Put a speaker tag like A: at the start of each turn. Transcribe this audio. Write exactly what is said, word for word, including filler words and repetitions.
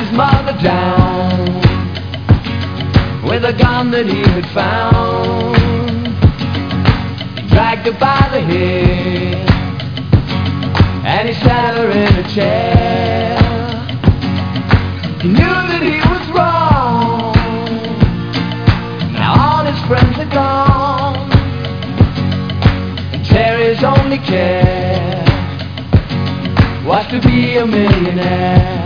A: his mother down with a gun that he had found. He dragged her by the hair and he sat her in a chair. He knew that he was wrong. Now all his friends are gone, and Terry's only care was to be a millionaire.